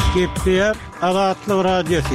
Gepler Azatlyk Radiosu.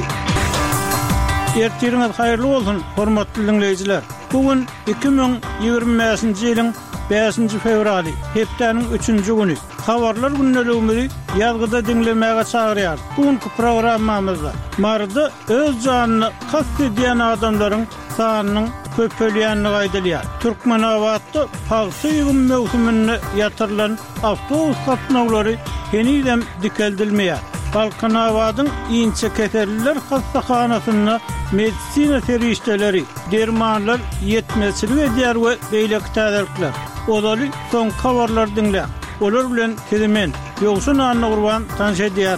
Ertiriniz hayırlı olsun, hormatly dinleyijiler. Bugün 2025-nji ýylyň 5-nji fevraly, hepdeniň 3-nji güni. Habarlar günneligimizi ýazgyda dinlemäge çagyrýar. Bugünkü programmamyzda marda öz janyny kast edýän adamlaryň sanynyň köpelýänligi aýdylýar. Türkmenawatda pagsy ýygyn mewsumyny ýatyrylan awtobus gatnawlary henüýdem dikeldilmeýär. Balkanawadyň iňçe keserliler hastahanasyna medisina terişdeleri, dermanlar yetmezçilik edýär we beýleki täzelikler. Olary soň habarlar dinlä. Olar bilen tezemen ýogşun anna gurban tanşa edýär.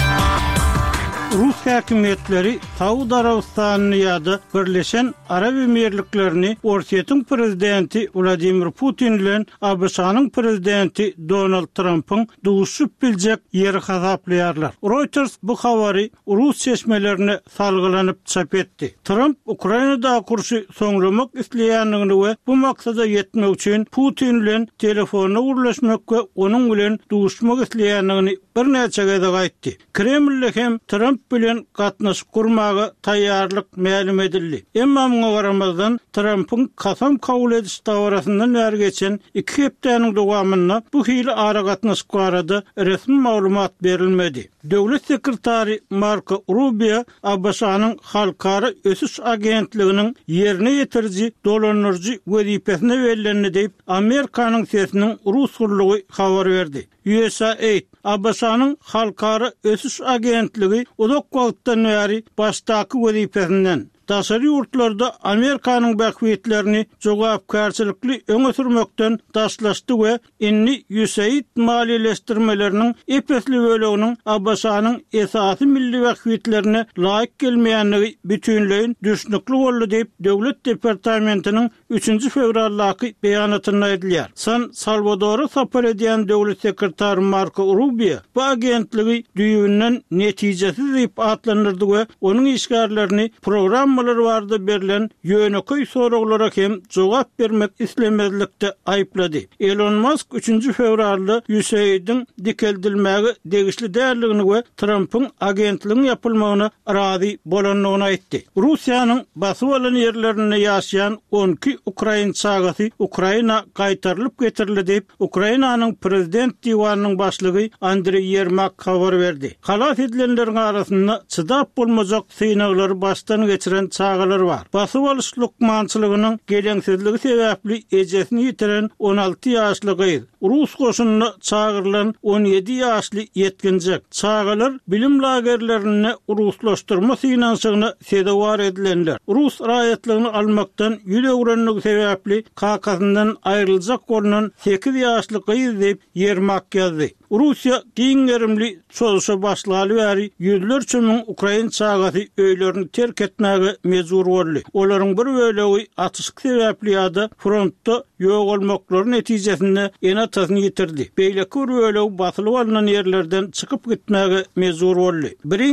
Rus häkimetleri Saudi Arabistanyny ýa-da Birleşen Arab Emirliklerini Orsiýetyň prezidenti Vladimir Putin bilen ABŞ-nyň prezidenti Donald Trump'yň duşup biljek ýeri hasaplaýarlar. Reuters bu habary Rus çeşmelerine salgylanyp çap etdi. Trump Ukrainada kurşy soňlamak isleýänligini we bu maksada ýetmek üçin Putin bilen telefonna gurlaşmak we onuň bilen duşmak isleýänligini birnäçe gede gaýtdy. Kreml hem Trump bilen gatnaşyp gurmagy taýýarlyk ma'lum edildi. Emma muňa garamazdan Trump'yň kasam kabul ediş dawarasyndan näre geçen 2 hepdeniň dowamyna bu hili ara gatnaşyp barada resmi maglumat berilmedi. Döwlet sekretary Marco Rubio ABŞ-nyň halkara ösüş agentliginiň ýerine ýetirji dolanyrjy wezipesine berilýänini diýip Amerikanyň sesiniň Rus gurlugy habar berdi. USAID ABŞ-nyň halkara ösüş agentligi uzak wagtdan beri başdaky wezipesinden daşary ýurtlarda Amerikanyň bähwetlerini jogapkarçylykly öňe sürmekden daşlaşdy we inni USAID maliýeleşdirmeleriniň epesli böleginiň ABŞ-nyň esasy milli bähwetlerine laýyk gelmeýänligi bütünleýin düşnükli boldy diýip Döwlet Departamentiniň 3-nji fevraldaky beýanatyna aýdylýar. San Salvador'a sapar edýän döwlet sekretary Marco Rubio bu agentligi düýünden netijesiz diýip atlandyrdy we onuň işgärlerini program barda berilen ýöneköy soraglara hem jogap bermek islemezlikde aýplady. Elon Musk 3-nji fevralda USAID'in dikeldilmäge degişli därligini we Trump'yň agentligiň ýapylmagyna razy bolanlygyny aýtdy. Russiýanyň basyp alan ýerlerinde ýaşaýan 12 Ukrain çagasy Ukraina gaýtarylyp getirildi diýip Ukrainanyň prezident diýwanynyň başlygy Andrey Yermak habar berdi. Halat edilenleriň arasynda çydap bolmajak synaglary başdan geçiren çağalar var. Basyp alyş lukmançylygynyň geleňsizligi sebäpli ejesini ýitiren 16 ýaşly gyz Rus goşunyna çağırılan 17 ýaşly ýetkinjek çağalar bilim lagerlerine ruslaşdyrma synanşygyna sedewar edilenler. Rus raýatlygyny almakdan ýüregrenligi sebäpli kakasyndan aýryljak bolunan 8 ýaşly gyz diýip Yermak ýazdy. Russiýa giňerimli çoluşa başlaly bäri ýüzlerçe müň Ukrain çagasy öýlerini terk etmäge mejbur boldy. Olaryň bir bölegi atyşyk sebäpli ýa-da frontda ýok bolmaklaryň netijesinde enatasyny ýitirdi. Beýleki bir bölegi basylyp alynan ýerlerden çykyp gitmäge mejbur boldy.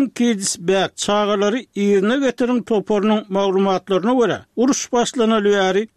Biriň çagalary ýerine getiriň toporunyň maglumatlaryna görä uruş başlanaly bäri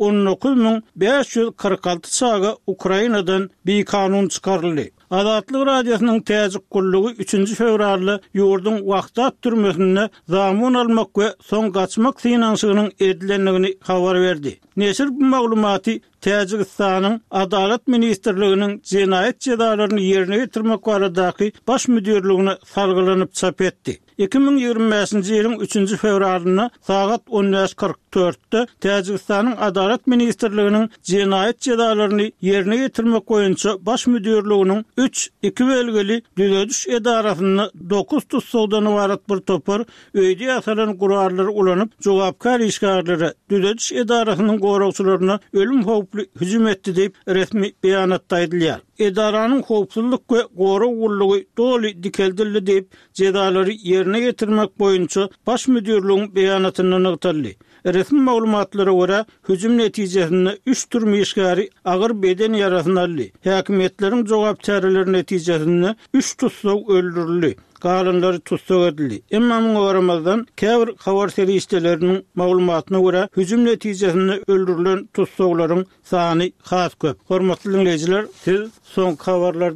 19.546 çaga Ukrainadan bir kanun çykaryldy. Azatlyk Radiosynyň täzik gullugy 3-nji fevralda ýurdun wagtat türmesine zamun almak we soň gaçmak synanşygynyň edilenligini habar berdi. Neşir bu maglumaty Täjikistanyň Adalet Ministrliginiň jinayet jezalaryny ýerine ýetirmek baradaky baş müdürligine salgylanyp çap etdi. 2025-nji ýylyň 3-nji fevralyna saat 10:44-de Täjikistanyň Adalet Ministrliginiň jinayet jezalaryny ýerine ýetirmek boýunça baş müdürliginiň 3-2 belgili düzediş edarasyny 9 tutsagdan ibaret bir topar öýde ýasalan gurarlary ulanyp jogapkar işgärlere düzediş edarasynyň goragçylaryna ölüm howply hüjüm etdi diýip resmi beýanatda aýdylýar. Edaranyň howpsuzlyk we gorag gullugy doly dikeldildi diýip jezalary ýerine ýetirmek boýunça baş müdürligiň beýanatyndan ýatyly. Resmi maglumatlara görä hüjüm netijesinde 3 türlü işgäri agyr beden ýarasyny aldy. Häkimetleriň jogap çäreleri netijesinde 3 tutsag öldürildi. Galanlary tutsag edildi. Emma muňa garamazdan käbir habar serişdeleriniň maglumatyna görä hüjüm netijesinde öldürilen tutsaglaryň sany has köp. Hormatly dinleyijiler, siz soň habarlar